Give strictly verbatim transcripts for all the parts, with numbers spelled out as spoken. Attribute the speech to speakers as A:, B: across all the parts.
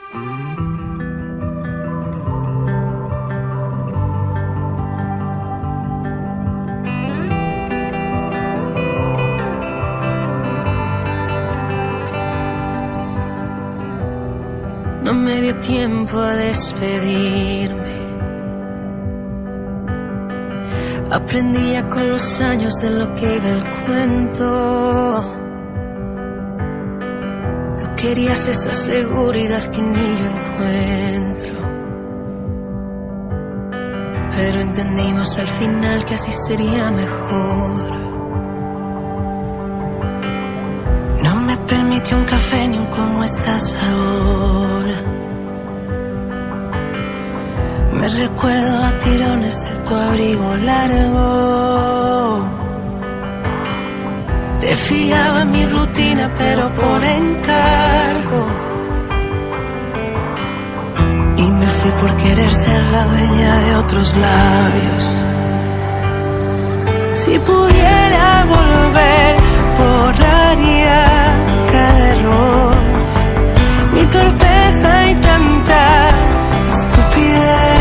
A: No me dio tiempo a despedirme. Aprendía con los años de lo que iba el cuento. Tú querías esa seguridad que ni yo encuentro. Pero entendimos al final que así sería mejor.
B: No me permitió un café ni un cómo estás ahora. Me recuerdo a tirones de tu abrigo largo. Te fiaba en mi rutina pero por encargo. Y me fui por querer ser la dueña de otros labios. Si pudiera volver, borraría cada error, mi torpeza y tanta estupidez.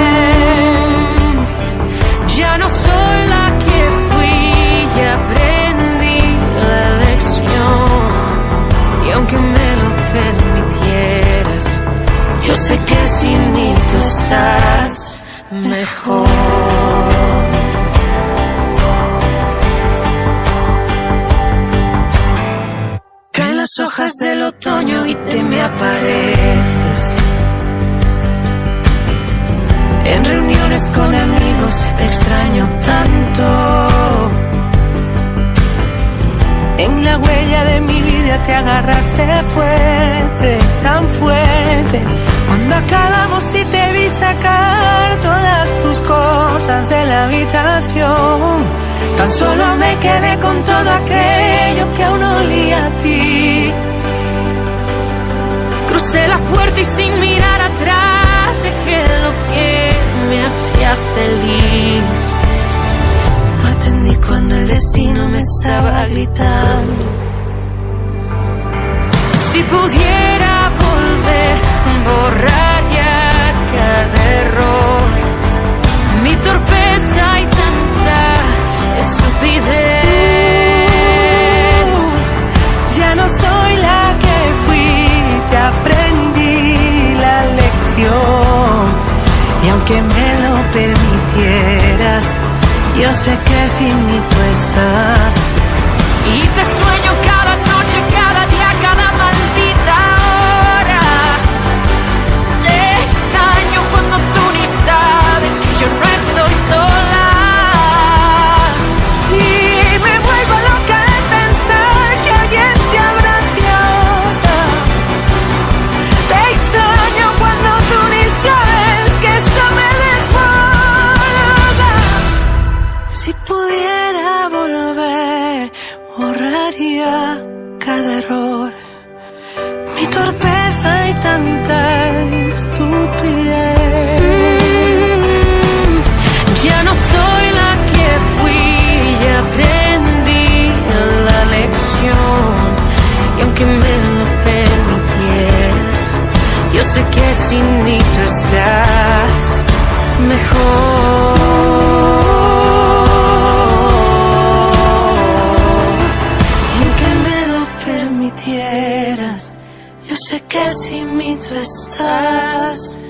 A: Ya no soy la que fui y aprendí la lección. Y aunque me lo permitieras,
B: yo sé que sin mí tú estás
A: mejor.
B: Las hojas del otoño y te me apareces. En reuniones con amigos te extraño tanto. En la huella de mi vida te agarraste fuerte, tan fuerte. Cuando acabamos y te vi sacar todas tus cosas de la habitación, tan solo me quedé con todo aquello que aún olía a ti.
A: Crucé la puerta y sin mirar atrás dejé lo que me hacía feliz.
B: Atendí cuando el destino me estaba gritando.
A: Si pudiera volver, borraría cada error, mi torpeza y tanta estupidez.
B: Ya no soy la que fui, ya aprendí la lección. Y aunque me lo permitieras, yo sé que sin mí tú estás.
A: Y te sueño cada noche, cada día, cada maldita hora. Te extraño cuando tú ni sabes que yo no estoy sola.
B: Y me vuelvo loca de pensar que alguien te abrace ahora. Te extraño cuando tú ni sabes que esto me desborda. Si pudiera volver, borraría cada error, mi torpeza y tanta estupidez.
A: Mm, ya no soy la que fui, ya aprendí la lección. Y aunque me lo permitieras, yo sé que sin mí tú estás mejor.
B: Yo sé que sin mí tú estás